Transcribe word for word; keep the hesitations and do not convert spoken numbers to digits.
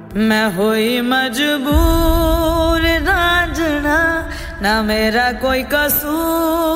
मैं हुई मजबूर रांझना, ना मेरा कोई कसूर।